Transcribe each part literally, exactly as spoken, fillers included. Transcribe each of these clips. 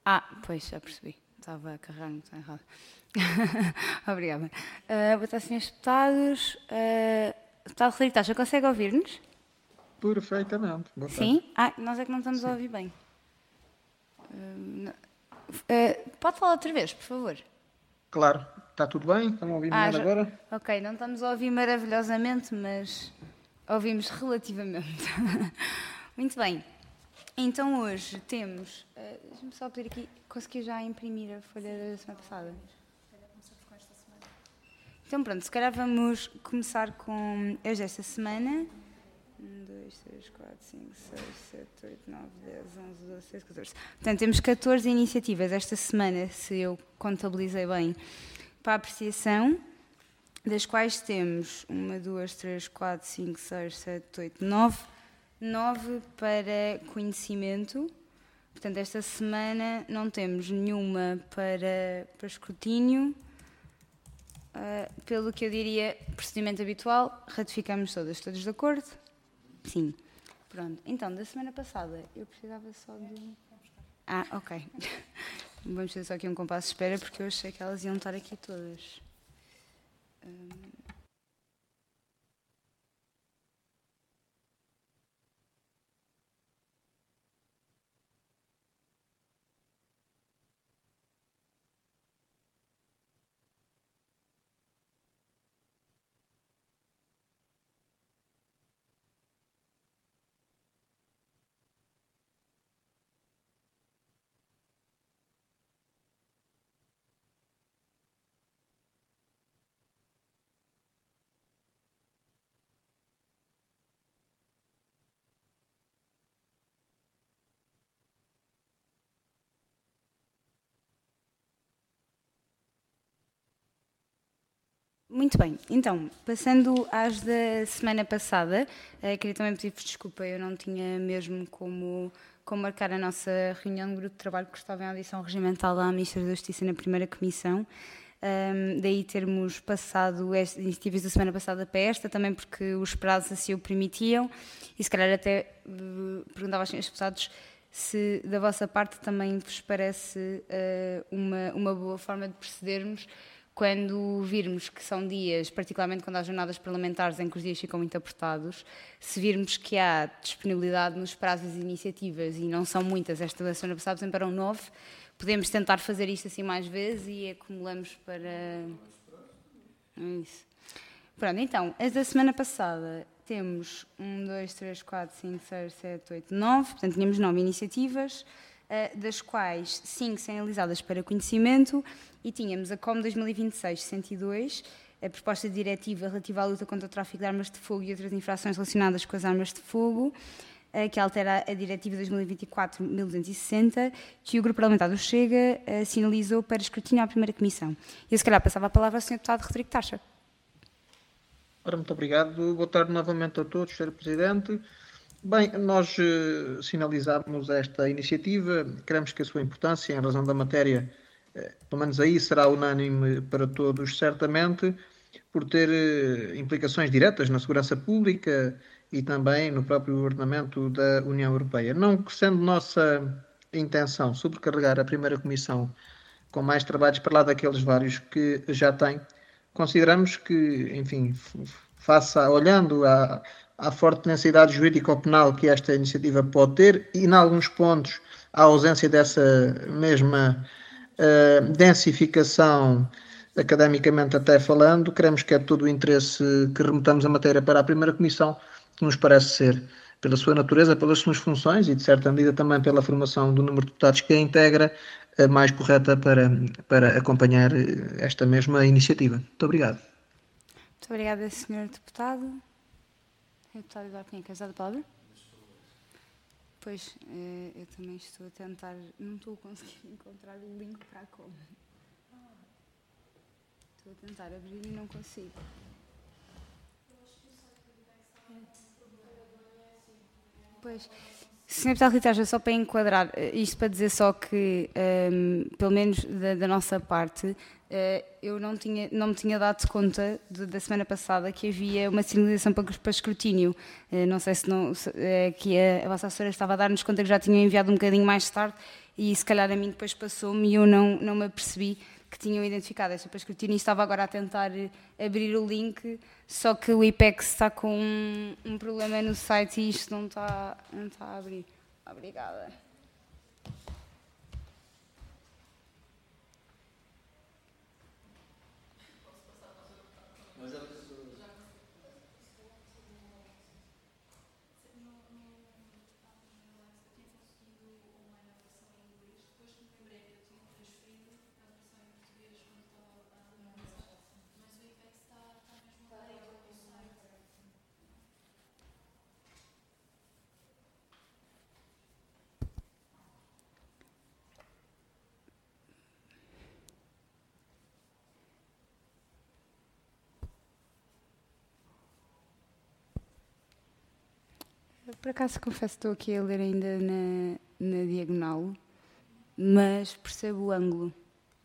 Ah, pois, já percebi. Estava a carregar no botão errado. Obrigada. Uh, boa tarde, senhores deputados. Uh, deputado Rodrigo Taxa, consegue ouvir-nos? Perfeitamente. Boa tarde. Sim? Ah, nós é que não estamos a Sim. ouvir bem. Uh, uh, pode falar outra vez, por favor? Claro. Está tudo bem? Estão a ouvir Ah, melhor já... agora? Ok, não estamos a ouvir maravilhosamente, mas ouvimos relativamente. Muito bem. Então hoje temos... Uh, Deixa-me só pedir aqui... Consegui já imprimir a folha da semana passada? Então pronto, se calhar vamos começar com as desta semana. um, dois, três, quatro, cinco, seis, sete, oito, nove, dez, onze, doze, treze, catorze. Portanto, temos catorze iniciativas esta semana, se eu contabilizei bem, para apreciação, das quais temos uma, duas, três, quatro, cinco, seis, sete, oito, nove. nove para conhecimento. Portanto, esta semana não temos nenhuma para, para escrutínio. Uh, pelo que eu diria, procedimento habitual, ratificamos todas. Todos de acordo? Sim. Pronto. Então, da semana passada, eu precisava só de... Ah, ok. Vamos fazer só aqui um compasso de espera, porque eu achei que elas iam estar aqui todas. Um... Muito bem, então, passando às da semana passada, uh, queria também pedir-vos desculpa, eu não tinha mesmo como, como marcar a nossa reunião do grupo de trabalho, porque estava em audição regimental à Ministra da Justiça na primeira comissão, um, daí termos passado as iniciativas da semana passada para esta, também porque os prazos assim o permitiam, e se calhar até uh, perguntava aos senhores deputados se da vossa parte também vos parece uh, uma, uma boa forma de procedermos, quando virmos que são dias, particularmente quando há jornadas parlamentares em que os dias ficam muito apertados, se virmos que há disponibilidade nos prazos de iniciativas e não são muitas, esta da semana passada sempre eram nove, podemos tentar fazer isto assim mais vezes e acumulamos para... Isso. Pronto, então, as da semana passada temos um, dois, três, quatro, cinco, seis, sete, oito, nove, portanto tínhamos nove iniciativas, das quais cinco são realizadas para conhecimento, e tínhamos a C O M dois mil e vinte e seis cento e dois, a proposta de diretiva relativa à luta contra o tráfico de armas de fogo e outras infrações relacionadas com as armas de fogo, que altera a diretiva dois mil e vinte e quatro mil duzentos e sessenta, que o Grupo Parlamentar do Chega sinalizou para escrutínio à primeira comissão. E eu, se calhar, passava a palavra ao senhor Deputado Rodrigo Taxa. Ora, muito obrigado. Boa tarde novamente a todos, senhor Presidente. Bem, nós uh, sinalizamos esta iniciativa, queremos que a sua importância, em razão da matéria, uh, pelo menos aí será unânime para todos, certamente, por ter uh, implicações diretas na segurança pública e também no próprio ordenamento da União Europeia. Não sendo nossa intenção sobrecarregar a primeira comissão com mais trabalhos para lá daqueles vários que já tem, consideramos que, enfim, faça, olhando à, à forte densidade jurídico-penal que esta iniciativa pode ter e, em alguns pontos, a ausência dessa mesma uh, densificação, academicamente até falando, queremos que é todo o interesse que remetamos a matéria para a primeira comissão, que nos parece ser, pela sua natureza, pelas suas funções e, de certa medida, também pela formação do número de deputados que a integra, a mais correta para, para acompanhar esta mesma iniciativa. Muito obrigado. Muito obrigada, senhor Deputado. senhor Deputado Eduardo Pinheiro, queres dar a palavra? Pois, eu também estou a tentar, não estou a conseguir encontrar o link para a como. Estou a tentar abrir e não consigo. Pois, senhor Deputado Rita Aja, só para enquadrar, isto para dizer só que, um, pelo menos da, da nossa parte, uh, eu não, tinha, não me tinha dado conta de, da semana passada que havia uma sinalização para, para escrutínio. Uh, não sei se, não, se uh, que a, a vossa assessora estava a dar-nos conta que já tinham enviado um bocadinho mais tarde e se calhar a mim depois passou-me e eu não, não me apercebi que tinham identificado esta para escrutínio e estava agora a tentar abrir o link, só que o IPEX está com um, um problema no site e isto não está, não está a abrir. Obrigada. Por acaso, confesso que estou aqui a ler ainda na, na diagonal, mas percebo o ângulo.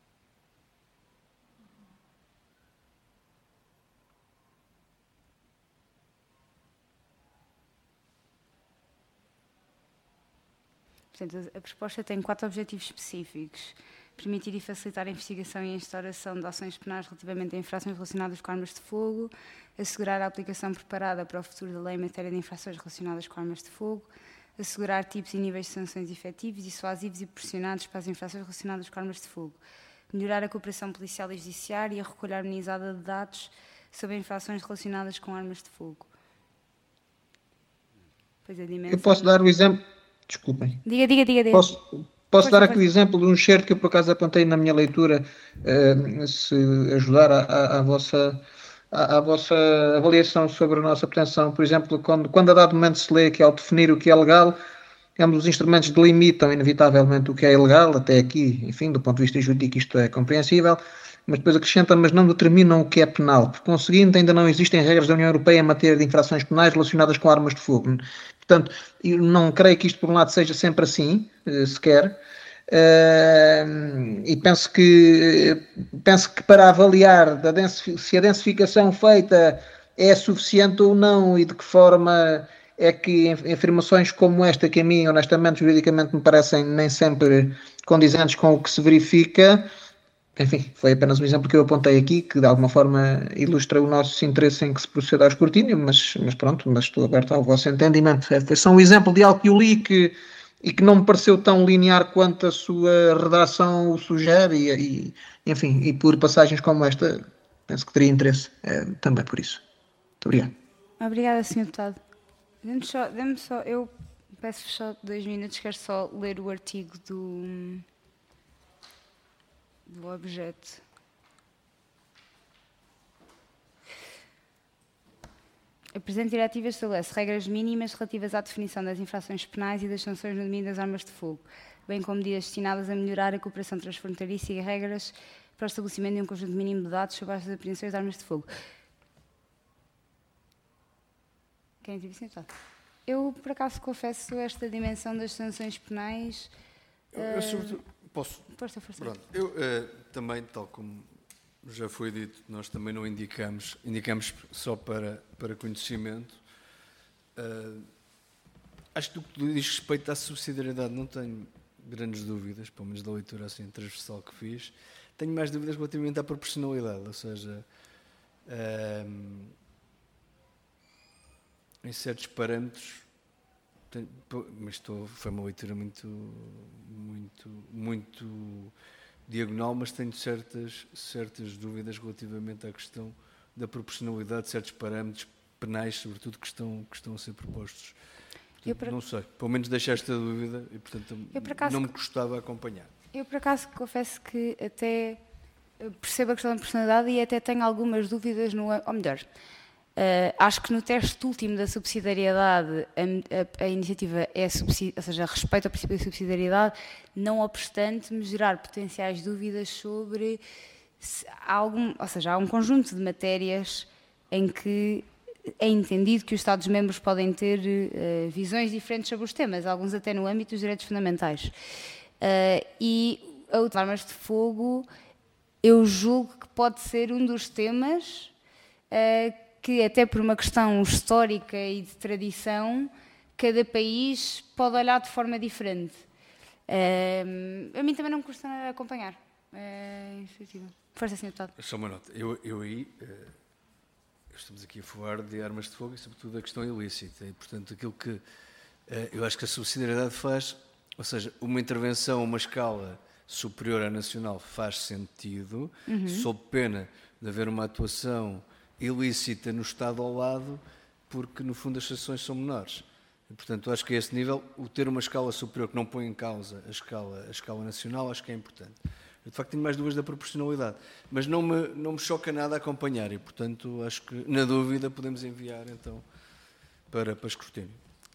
Portanto, a proposta tem quatro objetivos específicos. Permitir e facilitar a investigação e a instauração de ações penais relativamente a infrações relacionadas com armas de fogo, assegurar a aplicação preparada para o futuro da lei em matéria de infrações relacionadas com armas de fogo, assegurar tipos e níveis de sanções efetivos, dissuasivos e proporcionados para as infrações relacionadas com armas de fogo, melhorar a cooperação policial e judiciária e a recolha harmonizada de dados sobre infrações relacionadas com armas de fogo. Pois a dimensão... Eu posso dar o exemplo... Desculpem. Diga, diga, diga. diga. Posso, posso força, dar aqui força. o exemplo de um excerto que eu por acaso apontei na minha leitura, uh, se ajudar à, à, à, vossa, à, à vossa avaliação sobre a nossa pretensão. Por exemplo, quando, quando a dado momento se lê que ao definir o que é legal, ambos os instrumentos delimitam inevitavelmente o que é ilegal, até aqui, enfim, do ponto de vista jurídico isto é compreensível, mas depois acrescentam, mas não determinam o que é penal. Por conseguinte, ainda não existem regras da União Europeia em matéria de infrações penais relacionadas com armas de fogo. Portanto, eu não creio que isto, por um lado, seja sempre assim, sequer, e penso que, penso que para avaliar se a densificação feita é suficiente ou não e de que forma é que afirmações como esta, que a mim, honestamente, juridicamente me parecem nem sempre condizentes com o que se verifica. Enfim, foi apenas um exemplo que eu apontei aqui, que de alguma forma ilustra o nosso interesse em que se proceda ao escrutínio, mas, mas pronto, mas estou aberto ao vosso entendimento. É só um exemplo de algo que eu li que, e que não me pareceu tão linear quanto a sua redação o sugere, e, e, enfim, e por passagens como esta, penso que teria interesse é, também por isso. Muito obrigado. Obrigada, senhor Deputado. Dê-me só, dê-me só, eu peço só dois minutos, quero só ler o artigo do... do objeto. A presente diretiva estabelece regras mínimas relativas à definição das infrações penais e das sanções no domínio das armas de fogo, bem como medidas destinadas a melhorar a cooperação transfronteiriça e regras para o estabelecimento de um conjunto mínimo de dados sobre as apreensões de armas de fogo. Quem teve sentado? Eu, por acaso, confesso esta dimensão das sanções penais... Eu, eu sobretudo, posso? Força, força. Pronto. Eu uh, também, tal como já foi dito, nós também não indicamos, indicamos só para, para conhecimento. Uh, acho que do que diz respeito à subsidiariedade não tenho grandes dúvidas, pelo menos da leitura assim transversal que fiz. Tenho mais dúvidas relativamente à proporcionalidade, ou seja, uh, em certos parâmetros, tenho, mas estou, foi uma leitura muito, muito, muito diagonal, mas tenho certas, certas dúvidas relativamente à questão da proporcionalidade de certos parâmetros penais, sobretudo, que estão, que estão a ser propostos. Portanto, por... Não sei, pelo menos deixei esta dúvida e, portanto, acaso, não me custava acompanhar. Eu, por acaso, confesso que até percebo a questão da proporcionalidade e até tenho algumas dúvidas, no, ou melhor, uh, acho que no teste último da subsidiariedade a, a, a iniciativa é, ou seja, respeita ao princípio da subsidiariedade, não obstante me gerar potenciais dúvidas sobre se há algum, ou seja, há um conjunto de matérias em que é entendido que os Estados-membros podem ter uh, visões diferentes sobre os temas, alguns até no âmbito dos direitos fundamentais. Uh, e a uso de armas de fogo, eu julgo que pode ser um dos temas uh, que, até por uma questão histórica e de tradição, cada país pode olhar de forma diferente. Uh, a mim também não me custa nada acompanhar. Uh, Força, senhor Deputado. Só uma nota. Eu, eu aí... Uh... Estamos aqui a falar de armas de fogo e, sobretudo, a questão ilícita. E, portanto, aquilo que eh, eu acho que a subsidiariedade faz, ou seja, uma intervenção a uma escala superior à nacional faz sentido, uhum. sob pena de haver uma atuação ilícita no Estado ao lado, porque, no fundo, as sanções são menores. E, portanto, acho que a esse nível, o ter uma escala superior que não põe em causa a escala, a escala nacional, acho que é importante. Eu, de facto, tenho mais dúvidas da proporcionalidade, mas não me, não me choca nada acompanhar e, portanto, acho que, na dúvida, podemos enviar, então, para, para escrutínio.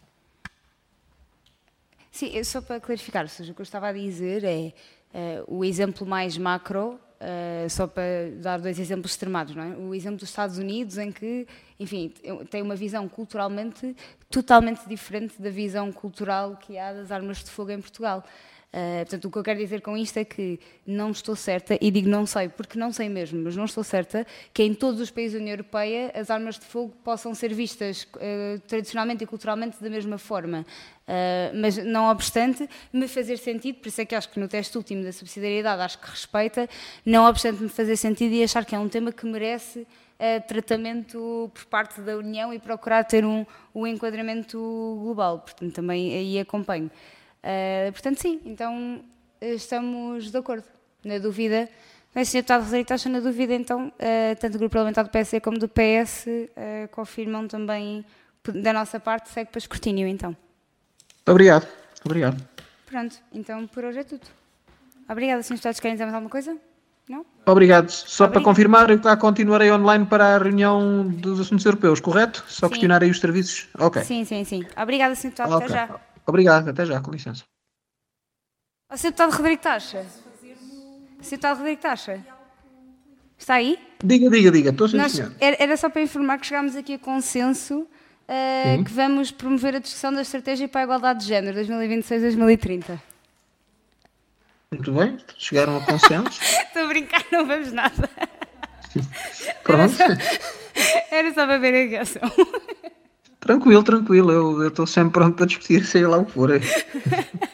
Sim, só para clarificar, ou seja, o que eu estava a dizer é uh, o exemplo mais macro, uh, só para dar dois exemplos extremados, não é? O exemplo dos Estados Unidos, em que, enfim, tem uma visão culturalmente totalmente diferente da visão cultural que há das armas de fogo em Portugal. Uh, portanto, o que eu quero dizer com isto é que não estou certa, e digo não sei, porque não sei mesmo, mas não estou certa que em todos os países da União Europeia as armas de fogo possam ser vistas uh, tradicionalmente e culturalmente da mesma forma. Uh, mas, não obstante, me fazer sentido, por isso é que acho que no teste último da subsidiariedade acho que respeita, não obstante me fazer sentido e achar que é um tema que merece uh, tratamento por parte da União e procurar ter um, um enquadramento global. Portanto, também aí acompanho. Uh, portanto, sim, então estamos de acordo. Na dúvida, o senhor Deputado Rodrigo Taxa, na dúvida, então, uh, tanto do Grupo Parlamentar do P S C como do P S uh, confirmam também, da nossa parte, segue para escrutínio, então. Obrigado. Obrigado. Pronto, então por hoje é tudo. Obrigada, senhores Deputados. Querem dizer mais alguma coisa? Não? Obrigado. Só Obrigado. Para confirmar, eu cá continuarei online para a reunião dos assuntos europeus, correto? Só sim. Questionar aí os serviços? Ok. Sim, sim, sim. Obrigada, senhor Deputado. Okay. Até já. Obrigado, até já, com licença. O senhor Deputado Rodrigo Taxa? O senhor Deputado Rodrigo Taxa? Está aí? Diga, diga, diga. Estou sem Nós, senhor. Era só para informar que chegámos aqui a consenso uh, que vamos promover a discussão da Estratégia para a Igualdade de Género dois mil e vinte e seis a dois mil e trinta. Muito bem, chegaram a consenso. Estou a brincar, não vamos nada. Pronto. Era só, era só para ver a reação. Tranquilo, tranquilo. Eu estou sempre pronto para discutir, seja lá o que for.